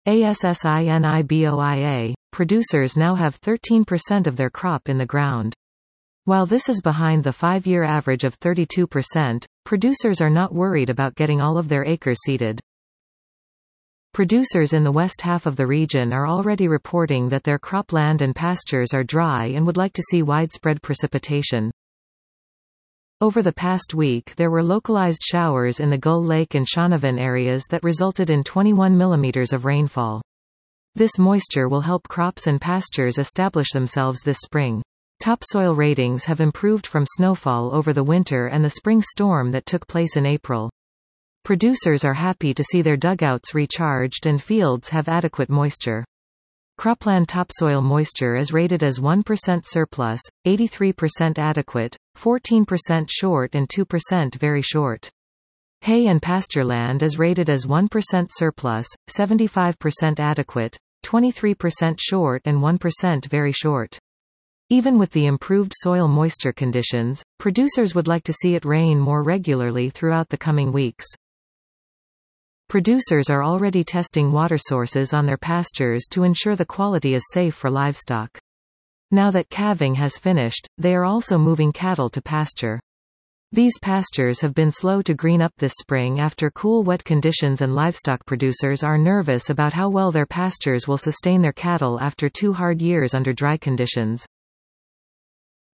ASSINIBOIA, producers now have 13% of their crop in the ground. While this is behind the 5-year average of 32%, producers are not worried about getting all of their acres seeded. Producers in the west half of the region are already reporting that their cropland and pastures are dry and would like to see widespread precipitation. Over the past week there were localized showers in the Gull Lake and Shaunavon areas that resulted in 21 mm of rainfall. This moisture will help crops and pastures establish themselves this spring. Topsoil ratings have improved from snowfall over the winter and the spring storm that took place in April. Producers are happy to see their dugouts recharged and fields have adequate moisture. Cropland topsoil moisture is rated as 1% surplus, 83% adequate, 14% short and 2% very short. Hay and pastureland is rated as 1% surplus, 75% adequate, 23% short and 1% very short. Even with the improved soil moisture conditions, producers would like to see it rain more regularly throughout the coming weeks. Producers are already testing water sources on their pastures to ensure the quality is safe for livestock. Now that calving has finished, they are also moving cattle to pasture. These pastures have been slow to green up this spring after cool wet conditions, and livestock producers are nervous about how well their pastures will sustain their cattle after 2 hard years under dry conditions.